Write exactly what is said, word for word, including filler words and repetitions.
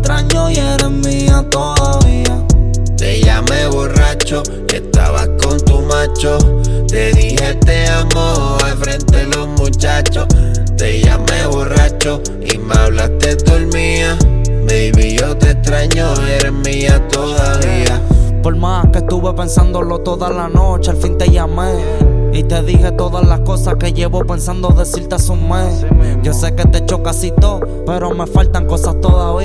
extraño y eres mía todavía. Te llamé borracho y estabas con tu macho. Te dije te amo al frente de los muchachos. Te llamé borracho y me hablaste dormía. Baby, yo te extraño, eres mía todavía. Por más que estuve pensándolo toda la noche, al fin te llamé y te dije todas las cosas que llevo pensando decirte hace un mes. Yo sé que te echo casi todo, pero me faltan cosas todavía.